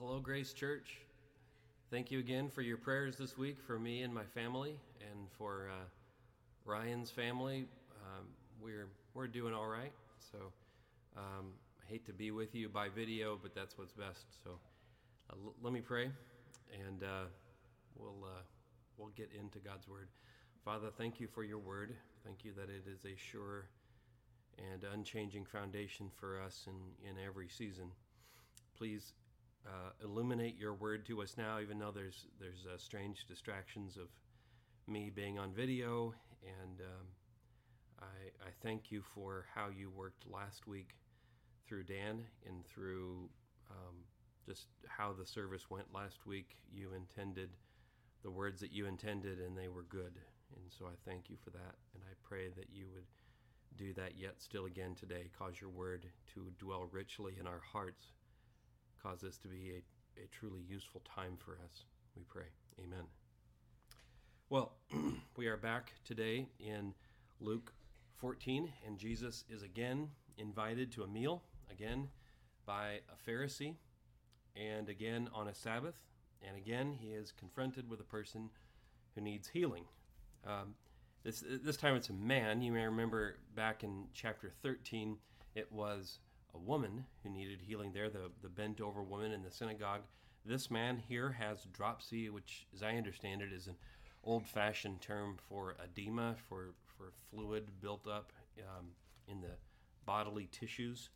Hello, Grace Church. Thank you again for your prayers this week for me and my family, and for Ryan's family. We're doing all right. So I hate to be with you by video, but that's what's best. So let me pray, and we'll get into God's word. Father, thank you for your word. Thank you that it is a sure and unchanging foundation for us in every season. Please illuminate your word to us now, even though there's strange distractions of me being on video. And I thank you for how you worked last week through Dan and through just how the service went last week. You intended the words that you intended, and they were good. And so I thank you for that. And I pray that you would do that yet still again today. Cause your word to dwell richly in our hearts. Cause this to be a truly useful time for us, we pray. Amen. Well, we are back today in Luke 14, and Jesus is again invited to a meal, again by a Pharisee, and again on a Sabbath, and again he is confronted with a person who needs healing. This time it's a man. You may remember back in chapter 13, it was a woman who needed healing there, the bent over woman in the synagogue. This man here has dropsy, which, as I understand it, is an old-fashioned term for edema, for fluid built up in the bodily tissues.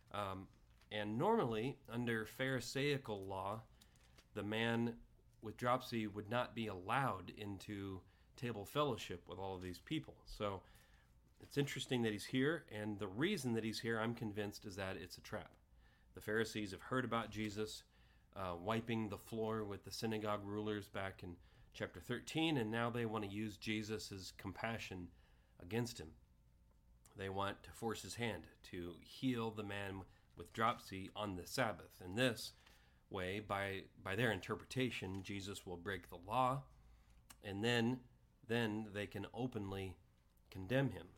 And normally, under Pharisaical law, the man with dropsy would not be allowed into table fellowship with all of these people. So it's interesting that he's here, and the reason that he's here, I'm convinced, is that it's a trap. The Pharisees have heard about Jesus wiping the floor with the synagogue rulers back in chapter 13, and now they want to use Jesus' compassion against him. They want to force his hand to heal the man with dropsy on the Sabbath. And this way, by their interpretation, Jesus will break the law, and then they can openly condemn him.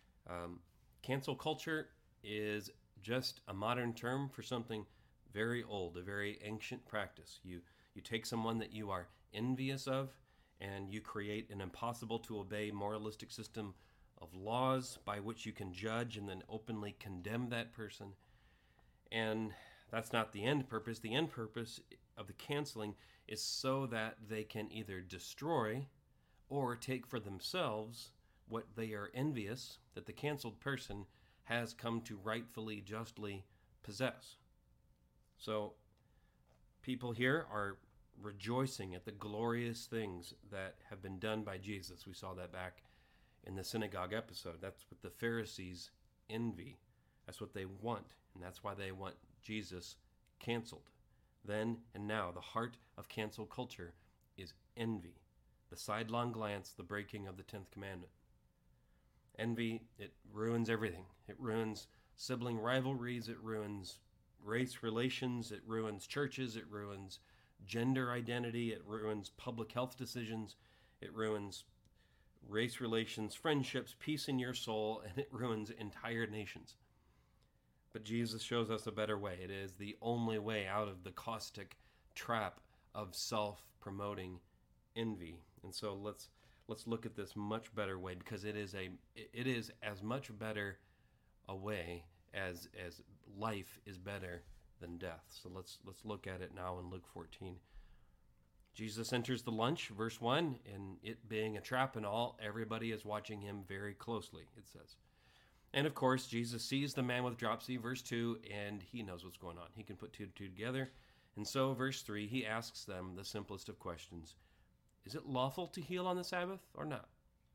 Cancel culture is just a modern term for something very old, a very ancient practice. You take someone that you are envious of, and you create an impossible to obey moralistic system of laws by which you can judge and then openly condemn that person. And that's not the end purpose. The end purpose of the canceling is so that they can either destroy or take for themselves what they are envious that the canceled person has come to rightfully, justly possess. So people here are rejoicing at the glorious things that have been done by Jesus. We saw that back in the synagogue episode. That's what the Pharisees envy. That's what they want, and that's why they want Jesus canceled. Then and now, the heart of cancel culture is envy. The sidelong glance, the breaking of the 10th commandment. Envy, it ruins everything. It ruins sibling rivalries. It ruins race relations. It ruins churches. It ruins gender identity. It ruins public health decisions. It ruins race relations, friendships, peace in your soul, and it ruins entire nations. But Jesus shows us a better way. It is the only way out of the caustic trap of self-promoting envy. And so let's look at this much better way, because it is as much better a way as life is better than death. So let's look at it now in Luke 14. Jesus enters the lunch, verse 1, and it being a trap and all, everybody is watching him very closely, it says. And of course, Jesus sees the man with dropsy, verse 2, and he knows what's going on. He can put two and two together. And so, verse 3, he asks them the simplest of questions. Is it lawful to heal on the Sabbath or not?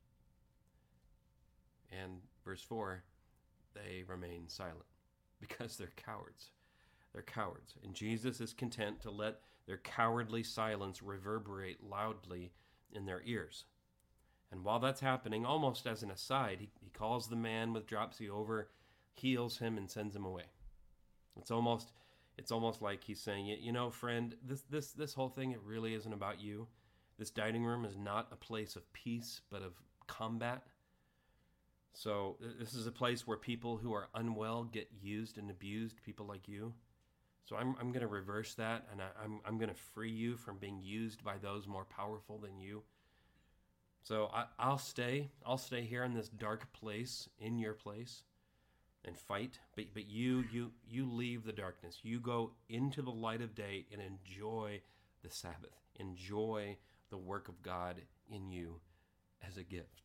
And verse 4, they remain silent because they're cowards. They're cowards. And Jesus is content to let their cowardly silence reverberate loudly in their ears. And while that's happening, almost as an aside, he calls the man with dropsy over, heals him, and sends him away. It's almost like he's saying, you know, friend, this whole thing, it really isn't about you. This dining room is not a place of peace, but of combat. So this is a place where people who are unwell get used and abused, people like you. So I'm going to reverse that, and I'm going to free you from being used by those more powerful than you. So I'll stay here in this dark place, in your place, and fight. But you leave the darkness. You go into the light of day and enjoy the Sabbath. Enjoy the work of God in you as a gift.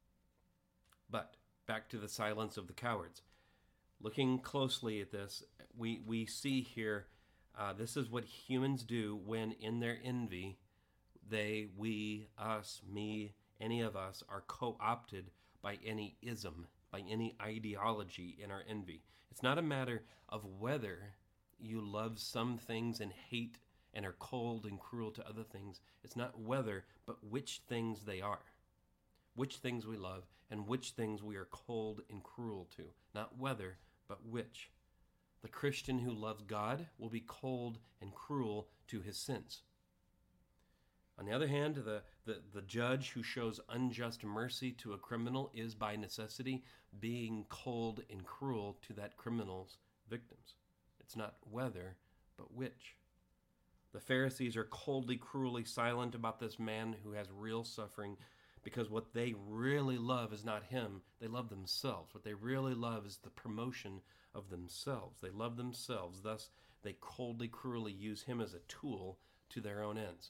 But back to the silence of the cowards. Looking closely at this, we see here, this is what humans do when in their envy, they, we, us, me, any of us are co-opted by any ism, by any ideology in our envy. It's not a matter of whether you love some things and hate and are cold and cruel to other things. It's not whether, but which things they are. Which things we love and which things we are cold and cruel to. Not whether, but which. The Christian who loves God will be cold and cruel to his sins. On the other hand, the judge who shows unjust mercy to a criminal is by necessity being cold and cruel to that criminal's victims. It's not whether, but which. The Pharisees are coldly, cruelly silent about this man who has real suffering, because what they really love is not him. They love themselves. What they really love is the promotion of themselves. They love themselves. Thus, they coldly, cruelly use him as a tool to their own ends.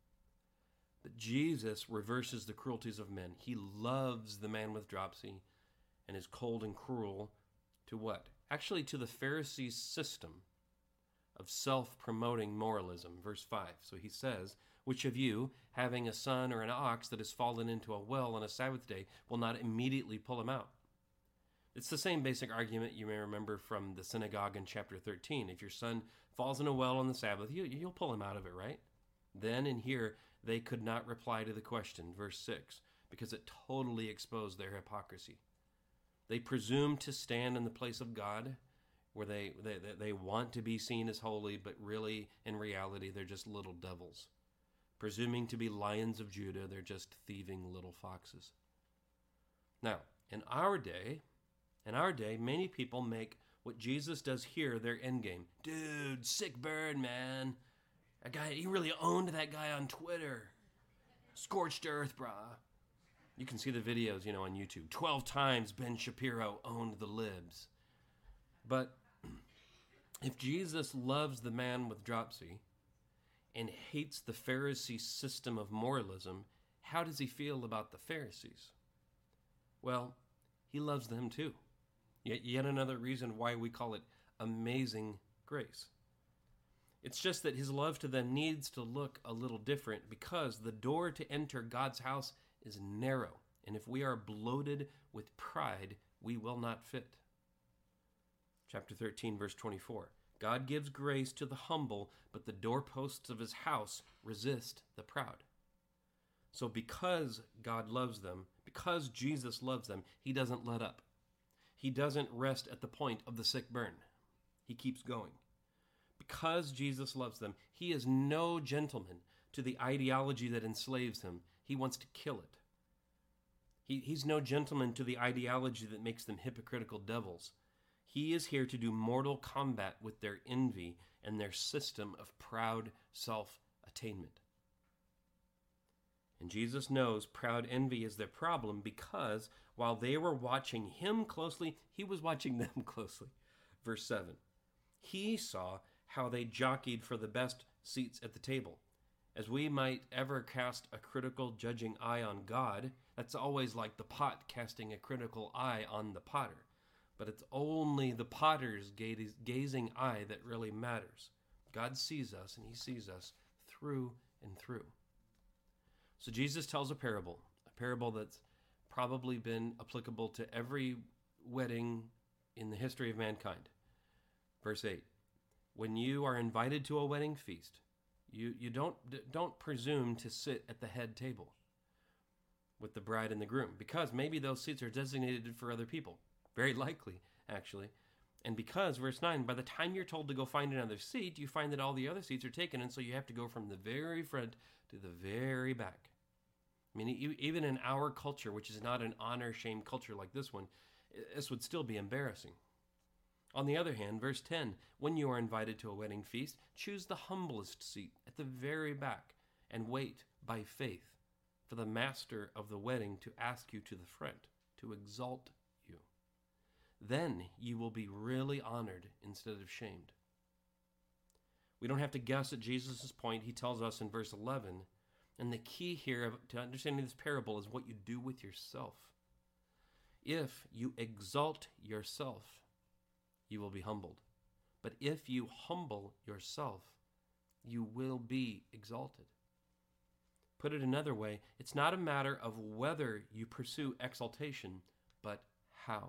But Jesus reverses the cruelties of men. He loves the man with dropsy and is cold and cruel to what? Actually, to the Pharisees' system of self-promoting moralism. Verse 5. So he says, which of you, having a son or an ox that has fallen into a well on a Sabbath day, will not immediately pull him out? It's the same basic argument you may remember from the synagogue in chapter 13. If your son falls in a well on the Sabbath, you'll pull him out of it, right? Then and here, they could not reply to the question, verse 6, because it totally exposed their hypocrisy. They presume to stand in the place of God, where they want to be seen as holy, but really, in reality, they're just little devils. Presuming to be lions of Judah, they're just thieving little foxes. Now, in our day, many people make what Jesus does here their endgame. Dude, sick bird, man. That guy, he really owned that guy on Twitter. Scorched earth, brah. You can see the videos, on YouTube. 12 times Ben Shapiro owned the libs. But if Jesus loves the man with dropsy and hates the Pharisee system of moralism, how does he feel about the Pharisees? Well, he loves them too. Yet another reason why we call it amazing grace. It's just that his love to them needs to look a little different because the door to enter God's house is narrow. And if we are bloated with pride, we will not fit. Chapter 13, verse 24. God gives grace to the humble, but the doorposts of his house resist the proud. So because God loves them, because Jesus loves them, he doesn't let up. He doesn't rest at the point of the sick burn. He keeps going. Because Jesus loves them, he is no gentleman to the ideology that enslaves him. He wants to kill it. He's no gentleman to the ideology that makes them hypocritical devils. He is here to do mortal combat with their envy and their system of proud self-attainment. And Jesus knows proud envy is their problem because while they were watching him closely, he was watching them closely. Verse 7. He saw how they jockeyed for the best seats at the table. As we might ever cast a critical judging eye on God, that's always like the pot casting a critical eye on the potter. But it's only the potter's gazing eye that really matters. God sees us, and he sees us through and through. So Jesus tells a parable that's probably been applicable to every wedding in the history of mankind. Verse 8, when you are invited to a wedding feast, you don't presume to sit at the head table with the bride and the groom, because maybe those seats are designated for other people. Very likely, actually. And because, verse 9, by the time you're told to go find another seat, you find that all the other seats are taken, and so you have to go from the very front to the very back. I mean, even in our culture, which is not an honor-shame culture like this one, this would still be embarrassing. On the other hand, verse 10, when you are invited to a wedding feast, choose the humblest seat at the very back and wait by faith for the master of the wedding to ask you to the front, to exalt you. Then you will be really honored instead of shamed. We don't have to guess at Jesus' point. He tells us in verse 11, and the key here to understanding this parable is what you do with yourself. If you exalt yourself, you will be humbled. But if you humble yourself, you will be exalted. Put it another way, it's not a matter of whether you pursue exaltation, but how.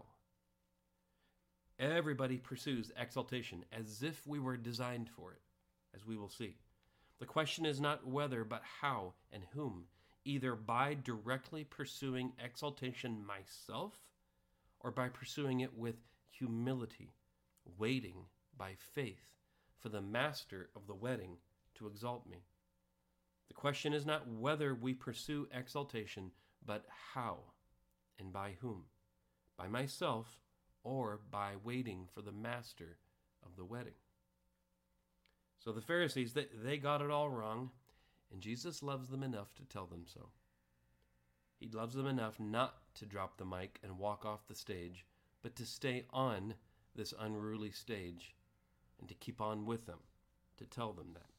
Everybody pursues exaltation as if we were designed for it, as we will see. The question is not whether, but how and whom, either by directly pursuing exaltation myself or by pursuing it with humility, waiting by faith for the master of the wedding to exalt me. The question is not whether we pursue exaltation, but how and by whom, by myself or by waiting for the master of the wedding. So the Pharisees, they got it all wrong, and Jesus loves them enough to tell them so. He loves them enough not to drop the mic and walk off the stage, but to stay on this unruly stage and to keep on with them, to tell them that.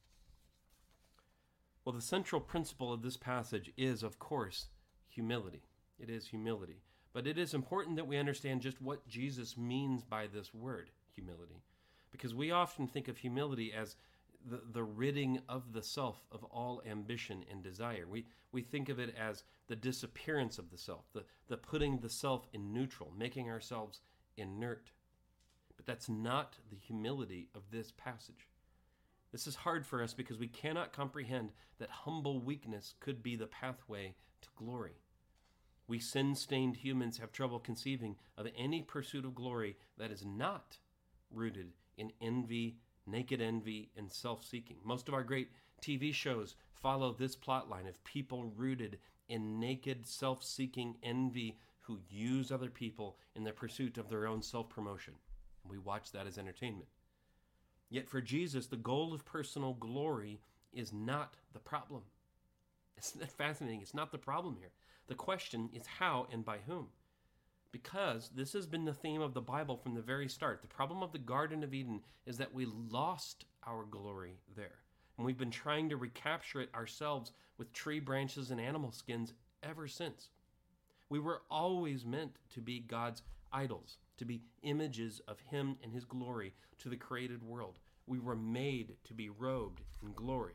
Well, the central principle of this passage is, of course, humility. It is humility. But it is important that we understand just what Jesus means by this word, humility. Because we often think of humility as the ridding of the self of all ambition and desire. We think of it as the disappearance of the self, the putting the self in neutral, making ourselves inert. But that's not the humility of this passage. This is hard for us because we cannot comprehend that humble weakness could be the pathway to glory. We sin-stained humans have trouble conceiving of any pursuit of glory that is not rooted in envy, naked envy, and self-seeking. Most of our great TV shows follow this plotline of people rooted in naked, self-seeking envy who use other people in the pursuit of their own self-promotion. And we watch that as entertainment. Yet for Jesus, the goal of personal glory is not the problem. Isn't that fascinating? It's not the problem here. The question is how and by whom. Because this has been the theme of the Bible from the very start. The problem of the Garden of Eden is that we lost our glory there. And we've been trying to recapture it ourselves with tree branches and animal skins ever since. We were always meant to be God's idols, to be images of Him and His glory to the created world. We were made to be robed in glory.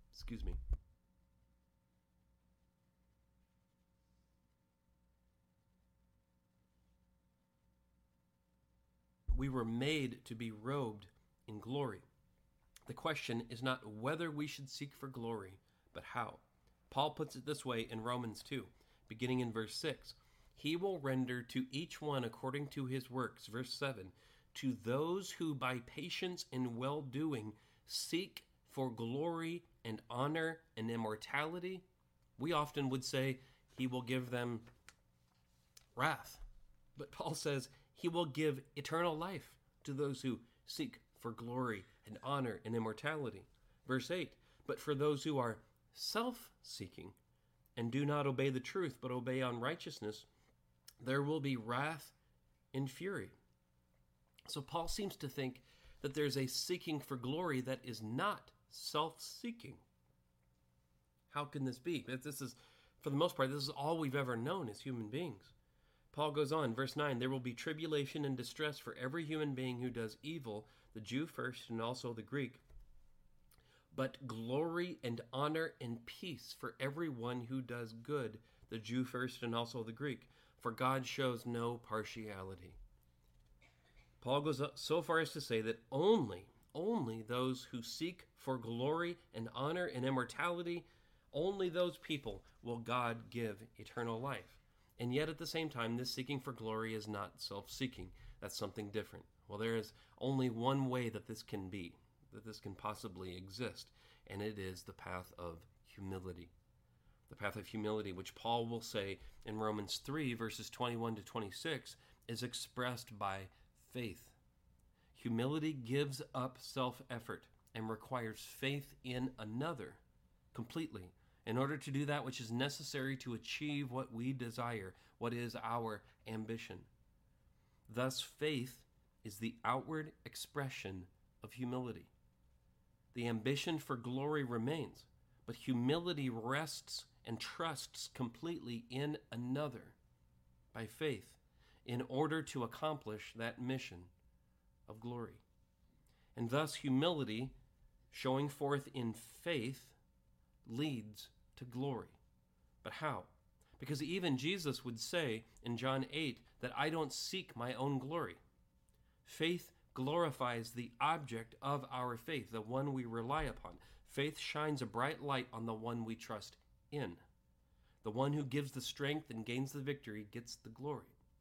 We were made to be robed in glory. The question is not whether we should seek for glory, but how. Paul puts it this way in Romans 2, beginning in verse 6. He will render to each one according to his works, verse 7, to those who by patience and well-doing seek for glory and honor and immortality. We often would say he will give them wrath. But Paul says he will give eternal life to those who seek for glory and honor and immortality. Verse 8, but for those who are self-seeking and do not obey the truth but obey unrighteousness, there will be wrath and fury. So Paul seems to think that there's a seeking for glory that is not self-seeking. How can this be? This is, for the most part, this is all we've ever known as human beings. Paul goes on, verse 9, there will be tribulation and distress for every human being who does evil, the Jew first and also the Greek. But glory and honor and peace for everyone who does good, the Jew first and also the Greek. For God shows no partiality. Paul goes so far as to say that only those who seek for glory and honor and immortality, only those people will God give eternal life. And yet at the same time, this seeking for glory is not self-seeking. That's something different. Well, there is only one way that this can be, that this can possibly exist, and it is the path of humility. The path of humility, which Paul will say in Romans 3, verses 21 to 26, is expressed by faith. Humility gives up self-effort and requires faith in another completely in order to do that which is necessary to achieve what we desire, what is our ambition. Thus, faith is the outward expression of humility. The ambition for glory remains, but humility rests and trusts completely in another by faith in order to accomplish that mission of glory. And thus, humility, showing forth in faith, leads to glory. But how? Because even Jesus would say in John 8 that I don't seek my own glory. Faith glorifies the object of our faith, the one we rely upon. Faith shines a bright light on the one we trust in. The one who gives the strength and gains the victory gets the glory.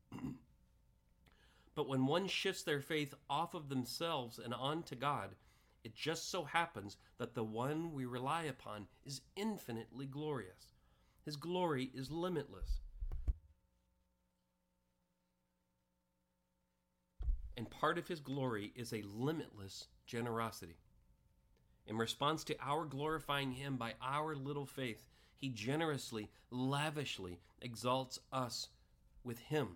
But when one shifts their faith off of themselves and onto God, it just so happens that the one we rely upon is infinitely glorious. His glory is limitless. And part of his glory is a limitless generosity. In response to our glorifying him by our little faith, he generously, lavishly exalts us with him.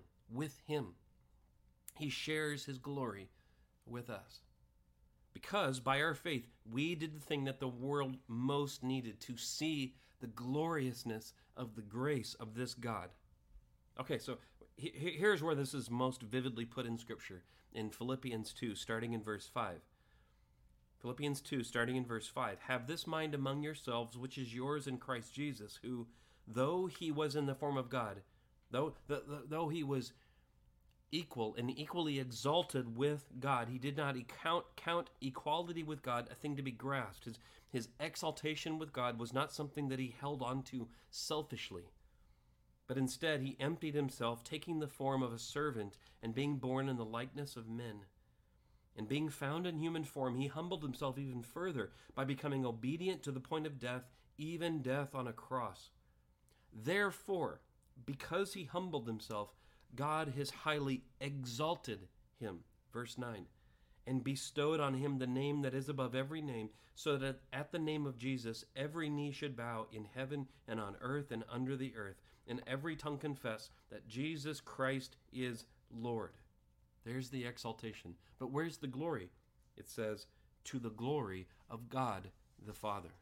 He shares his glory with us. Because by our faith, we did the thing that the world most needed, to see the gloriousness of the grace of this God. Okay, so here's where this is most vividly put in Scripture, in Philippians 2, starting in verse 5. Philippians 2, starting in verse 5. Have this mind among yourselves, which is yours in Christ Jesus, who, though he was in the form of God, though he was equal and equally exalted with God, he did not count equality with God a thing to be grasped. His exaltation with God was not something that he held on to selfishly, but instead he emptied himself, taking the form of a servant and being born in the likeness of men. And being found in human form, he humbled himself even further by becoming obedient to the point of death, even death on a cross. Therefore, because he humbled himself, God has highly exalted him, verse 9, and bestowed on him the name that is above every name, so that at the name of Jesus every knee should bow in heaven and on earth and under the earth, and every tongue confess that Jesus Christ is Lord. There's the exaltation. But where's the glory? It says, to the glory of God the Father.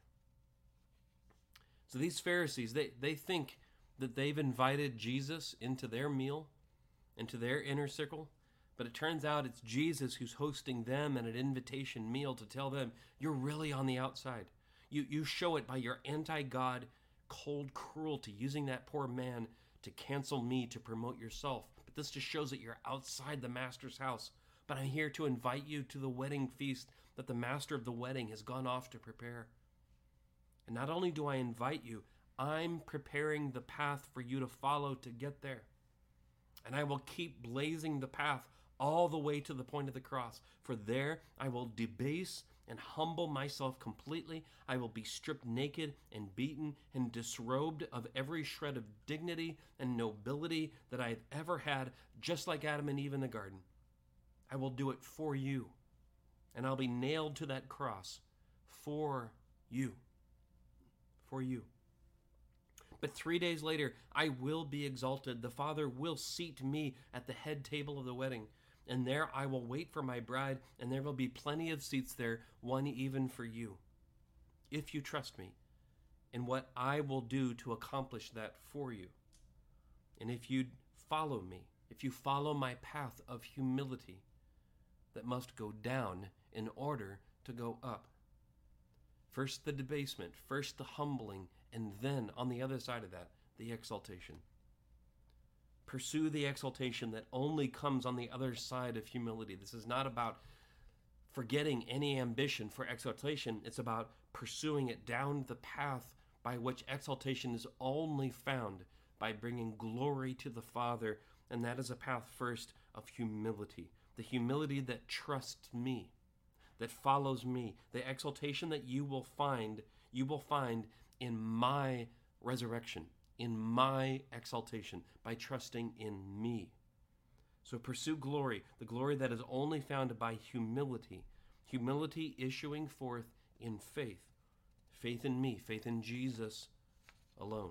So these Pharisees, they think that they've invited Jesus into their meal, into their inner circle, but it turns out it's Jesus who's hosting them at an invitation meal to tell them, you're really on the outside. You show it by your anti-God, cold cruelty, using that poor man to cancel me to promote yourself. But this just shows that you're outside the master's house. But I'm here to invite you to the wedding feast that the master of the wedding has gone off to prepare. And not only do I invite you, I'm preparing the path for you to follow to get there. And I will keep blazing the path all the way to the point of the cross. For there I will debase and humble myself completely. I will be stripped naked and beaten and disrobed of every shred of dignity and nobility that I've ever had, just like Adam and Eve in the garden. I will do it for you. And I'll be nailed to that cross for you. For you. But 3 days later, I will be exalted. The Father will seat me at the head table of the wedding. And there I will wait for my bride, and there will be plenty of seats there, one even for you. If you trust me in what I will do to accomplish that for you. And if you follow me, if you follow my path of humility that must go down in order to go up. First the debasement, first the humbling, and then, on the other side of that, the exaltation. Pursue the exaltation that only comes on the other side of humility. This is not about forgetting any ambition for exaltation. It's about pursuing it down the path by which exaltation is only found by bringing glory to the Father, and that is a path first of humility. The humility that trusts me, that follows me. The exaltation that you will find in my resurrection, in my exaltation, by trusting in me. So pursue glory, the glory that is only found by humility. Humility issuing forth in faith. Faith in me, faith in Jesus alone.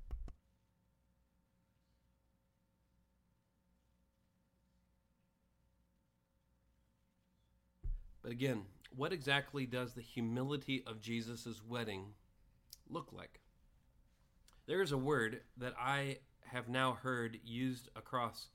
But again, what exactly does the humility of Jesus' wedding look like? There is a word that I have now heard used across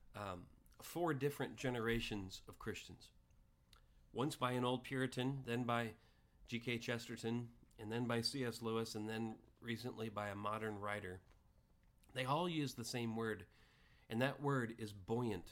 4 different generations of Christians. Once by an old Puritan, then by G.K. Chesterton, and then by C.S. Lewis, and then recently by a modern writer. They all use the same word, and that word is buoyant.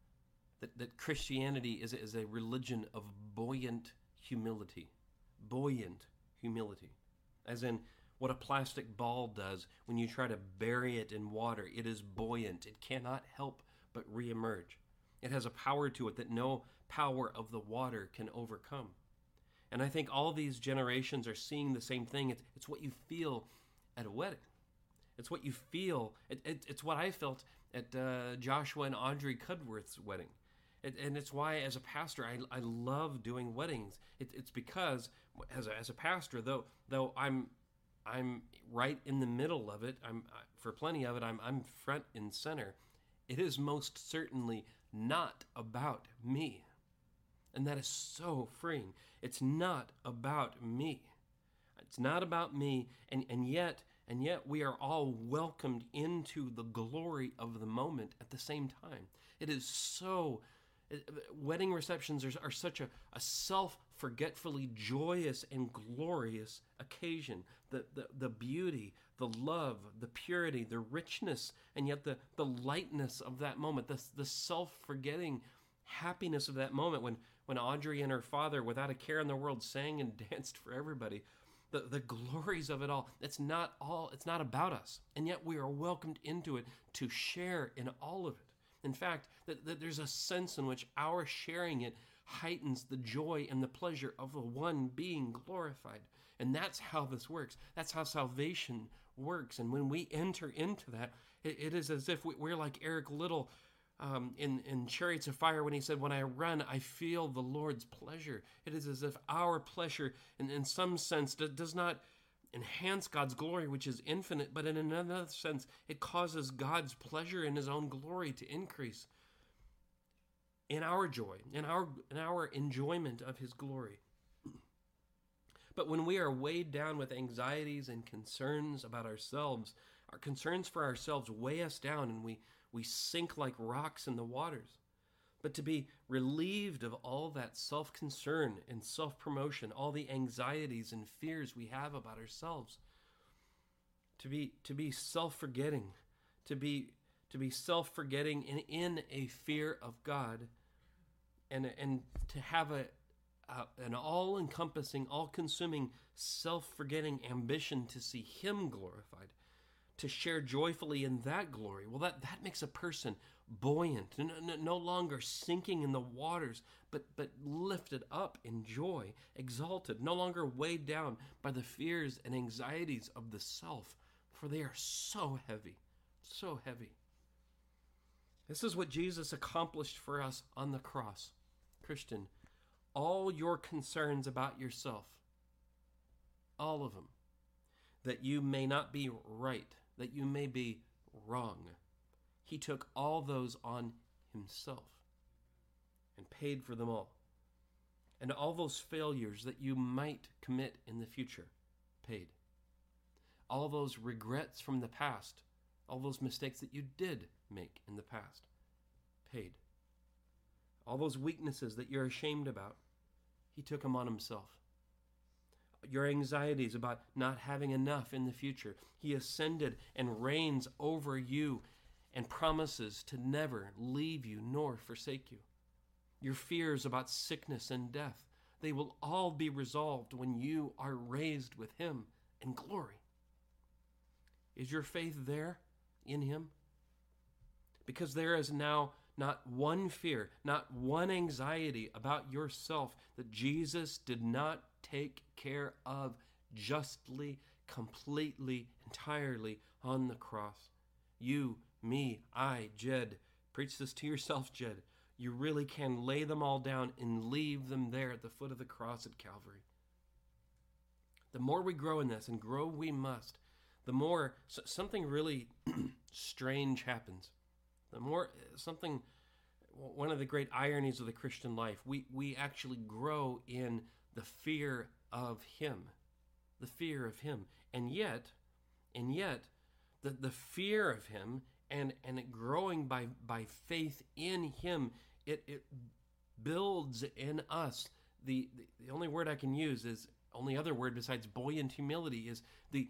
That Christianity is a religion of buoyant humility. Buoyant humility. As in what a plastic ball does when you try to bury it in water. It is buoyant. It cannot help but reemerge. It has a power to it that no power of the water can overcome. And I think all these generations are seeing the same thing. It's what you feel at a wedding. It's what you feel. It's what I felt at Joshua and Audrey Cudworth's wedding. And it's why, as a pastor, I love doing weddings. It's because, as a pastor, though I'm right in the middle of it, for plenty of it, I'm front and center. It is most certainly not about me. And that is so freeing. It's not about me. It's not about me, and yet we are all welcomed into the glory of the moment at the same time. It is so... Wedding receptions are such a self-forgetfully joyous and glorious occasion. The beauty, the love, the purity, the richness, and yet the lightness of that moment, the self-forgetting happiness of that moment when Audrey and her father, without a care in the world, sang and danced for everybody. The glories of it all. It's not about us, and yet we are welcomed into it to share in all of it. In fact, that there's a sense in which our sharing it heightens the joy and the pleasure of the one being glorified. And that's how this works. That's how salvation works. And when we enter into that, it is as if we're like Eric Liddell in Chariots of Fire when he said, "When I run, I feel the Lord's pleasure." It is as if our pleasure, in some sense, does not enhance God's glory, which is infinite, but in another sense, it causes God's pleasure in his own glory to increase in our joy, in our enjoyment of his glory. But when we are weighed down with anxieties and concerns about ourselves, our concerns for ourselves weigh us down, and we sink like rocks in the waters. But to be relieved of all that self-concern and self-promotion, all the anxieties and fears we have about ourselves, to be self-forgetting, to be self-forgetting in a fear of God, and to have an all-encompassing, all-consuming, self-forgetting ambition to see him glorified, to share joyfully in that glory. Well, that makes a person buoyant, no longer sinking in the waters, but lifted up in joy, exalted, no longer weighed down by the fears and anxieties of the self, for they are so heavy, so heavy. This is what Jesus accomplished for us on the cross. Christian, all your concerns about yourself, all of them, that you may not be right, that you may be wrong, he took all those on himself and paid for them all. And all those failures that you might commit in the future, paid. All those regrets from the past, all those mistakes that you did make in the past, paid. All those weaknesses that you're ashamed about, he took them on himself. Your anxieties about not having enough in the future, he ascended and reigns over you and promises to never leave you nor forsake you. Your fears about sickness and death, they will all be resolved when you are raised with him in glory. Is your faith there in him? Because there is now not one fear, not one anxiety about yourself that Jesus did not take care of justly, completely, entirely on the cross. You, me, I, Jed, Preach this to yourself, Jed. You really can lay them all down and leave them there at the foot of the cross at Calvary. The more we grow in this, and grow we must, the more something really strange happens. The more something, one of the great ironies of the Christian life, we actually grow in the fear of Him. The fear of Him. And yet, the fear of Him and it growing by faith in Him, it builds in us. The only word I can use is, only other word besides buoyant humility is the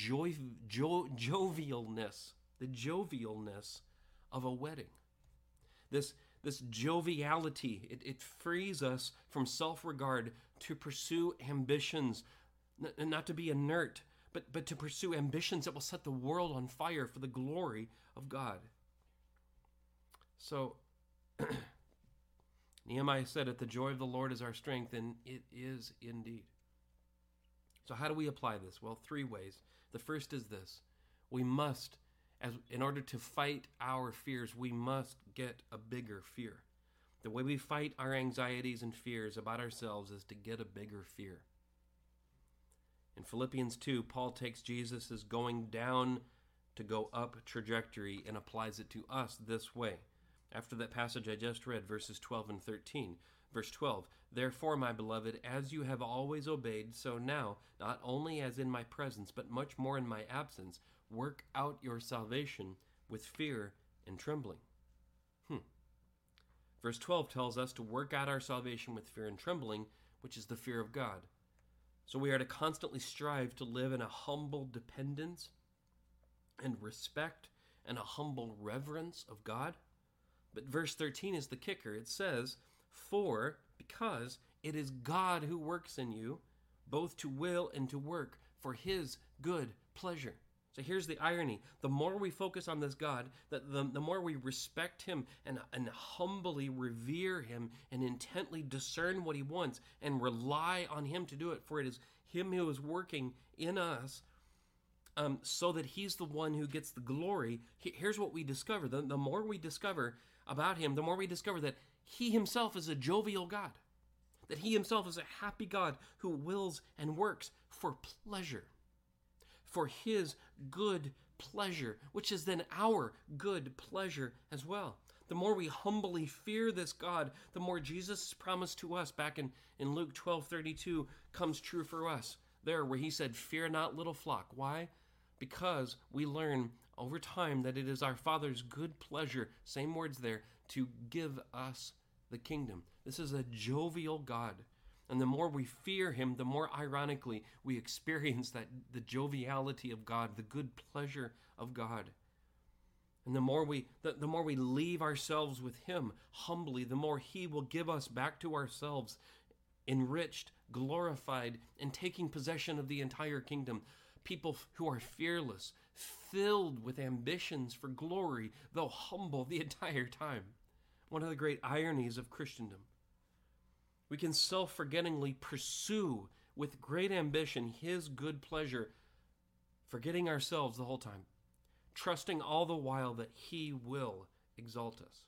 jovialness of a wedding. This joviality, it frees us from self-regard to pursue ambitions, not to be inert, but to pursue ambitions that will set the world on fire for the glory of God. So, Nehemiah said it, the joy of the Lord is our strength, and it is indeed. So how do we apply this? Well, 3 ways. The first is this. We must, in order to fight our fears, we must get a bigger fear. The way we fight our anxieties and fears about ourselves is to get a bigger fear. In Philippians 2, Paul takes Jesus' going down to go up trajectory and applies it to us this way. After that passage I just read, verses 12 and 13. Verse 12, therefore, my beloved, as you have always obeyed, so now, not only as in my presence, but much more in my absence, work out your salvation with fear and trembling. Verse 12 tells us to work out our salvation with fear and trembling, which is the fear of God. So we are to constantly strive to live in a humble dependence and respect and a humble reverence of God. But verse 13 is the kicker. It says, because it is God who works in you, both to will and to work for His good pleasure. So here's the irony. The more we focus on this God, the more we respect Him and humbly revere Him and intently discern what He wants and rely on Him to do it, for it is Him who is working in us so that He's the one who gets the glory. Here's what we discover. The more we discover about Him, the more we discover that He Himself is a jovial God, that He Himself is a happy God who wills and works for pleasure, for His good pleasure, which is then our good pleasure as well. The more we humbly fear this God, the more Jesus' promise to us back in Luke 12:32 comes true for us. There where He said, fear not, little flock. Why? Because we learn over time that it is our Father's good pleasure, same words there, to give us the kingdom. This is a jovial God. And the more we fear Him, the more ironically we experience the joviality of God, the good pleasure of God. And the more we leave ourselves with Him humbly, the more He will give us back to ourselves, enriched, glorified, and taking possession of the entire kingdom. People who are fearless, filled with ambitions for glory, though humble the entire time. One of the great ironies of Christendom. We can self-forgettingly pursue with great ambition His good pleasure, forgetting ourselves the whole time, trusting all the while that He will exalt us.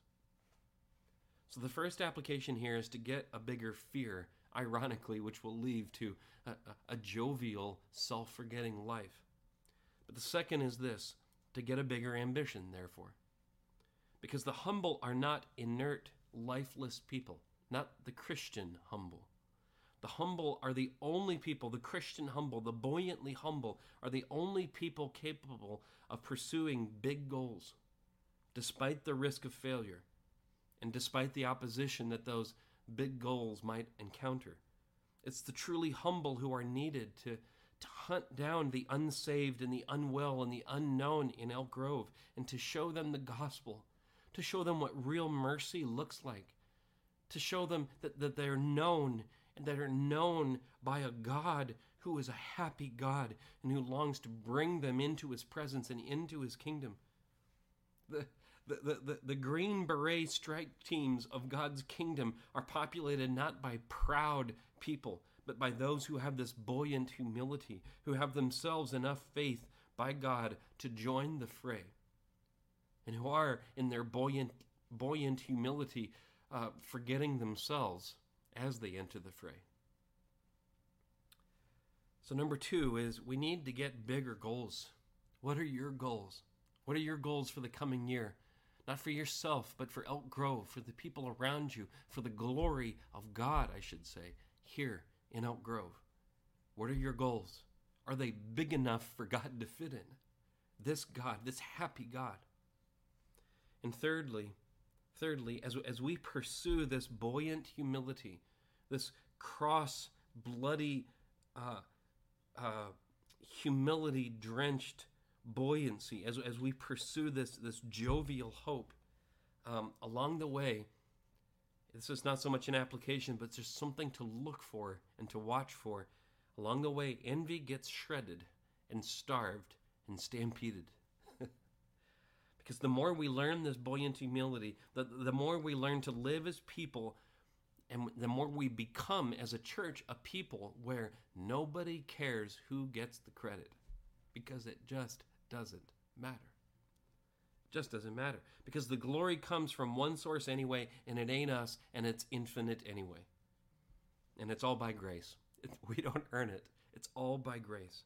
So the first application here is to get a bigger fear, ironically, which will lead to a jovial, self-forgetting life. But the second is this, to get a bigger ambition, therefore. Because the humble are not inert, lifeless people, not the Christian humble. The humble are the only people, the Christian humble, the buoyantly humble, are the only people capable of pursuing big goals, despite the risk of failure, and despite the opposition that those big goals might encounter. It's the truly humble who are needed to hunt down the unsaved and the unwell and the unknown in Elk Grove, and to show them the gospel, to show them what real mercy looks like, to show them that they're known and that are known by a God who is a happy God and who longs to bring them into His presence and into His kingdom. The Green Beret strike teams of God's kingdom are populated not by proud people, but by those who have this buoyant humility, who have themselves enough faith by God to join the fray, and who are, in their buoyant buoyant humility, forgetting themselves as they enter the fray. So number 2 is we need to get bigger goals. What are your goals? What are your goals for the coming year? Not for yourself, but for Elk Grove, for the people around you, for the glory of God, I should say, here in Elk Grove. What are your goals? Are they big enough for God to fit in? This God, this happy God. And thirdly, as we pursue this buoyant humility, this cross-bloody, humility-drenched buoyancy, as we pursue this jovial hope, along the way, this is not so much an application, but just something to look for and to watch for. Along the way, envy gets shredded and starved and stampeded. Because the more we learn this buoyant humility, the more we learn to live as people, and the more we become as a church a people where nobody cares who gets the credit, because it just doesn't matter. It just doesn't matter, because the glory comes from one source anyway, and it ain't us, and it's infinite anyway. And it's all by grace. We don't earn it. It's all by grace.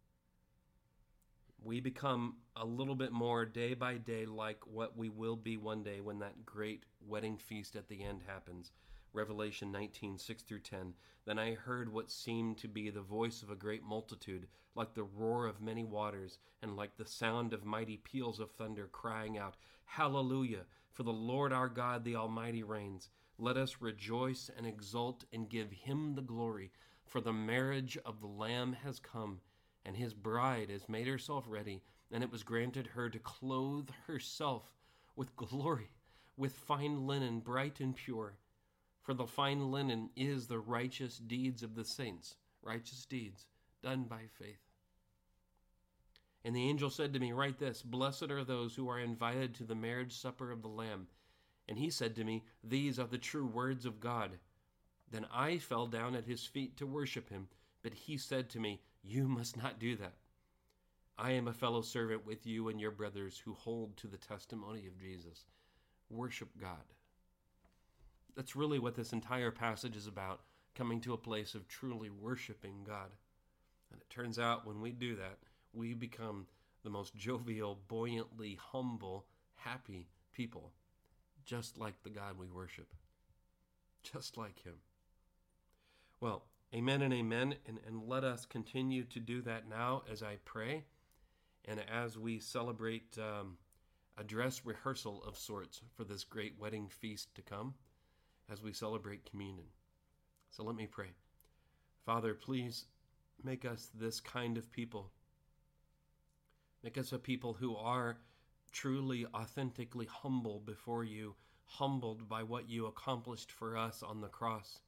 We become a little bit more day by day like what we will be one day when that great wedding feast at the end happens. Revelation 19, 6 through 10. Then I heard what seemed to be the voice of a great multitude, like the roar of many waters, and like the sound of mighty peals of thunder, crying out, Hallelujah! For the Lord our God, the Almighty, reigns. Let us rejoice and exult and give him the glory, for the marriage of the Lamb has come, and his bride has made herself ready, and it was granted her to clothe herself with glory, with fine linen, bright and pure. For the fine linen is the righteous deeds of the saints, righteous deeds done by faith. And the angel said to me, write this, blessed are those who are invited to the marriage supper of the Lamb. And he said to me, these are the true words of God. Then I fell down at his feet to worship him, but he said to me, you must not do that. I am a fellow servant with you and your brothers who hold to the testimony of Jesus. Worship God. That's really what this entire passage is about, coming to a place of truly worshiping God. And it turns out when we do that, we become the most jovial, buoyantly humble, happy people, just like the God we worship, just like him. Well, amen and amen, and let us continue to do that now as I pray and as we celebrate a dress rehearsal of sorts for this great wedding feast to come, as we celebrate communion. So let me pray. Father, please make us this kind of people. Make us a people who are truly, authentically humble before you, humbled by what you accomplished for us on the cross,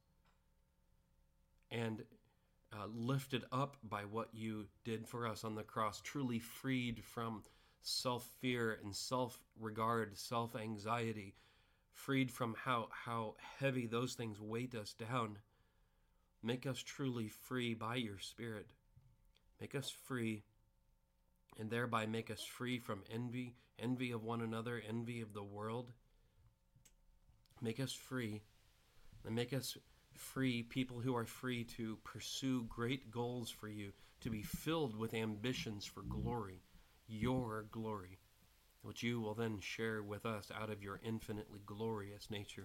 and lifted up by what you did for us on the cross, truly freed from self-fear and self-regard, self-anxiety, freed from how heavy those things weight us down. Make us truly free by your Spirit. Make us free, and thereby make us free from envy of one another, envy of the world. Make us free, and make us free people who are free to pursue great goals for you, to be filled with ambitions for glory, your glory, which you will then share with us out of your infinitely glorious nature.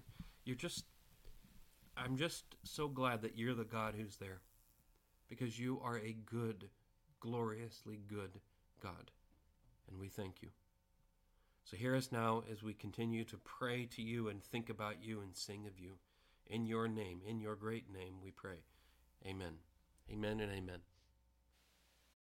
I'm just so glad that you're the God who's there, because you are a good, gloriously good God, and we thank you. So hear us now as we continue to pray to you and think about you and sing of you. In your name, in your great name, we pray. Amen. Amen and amen.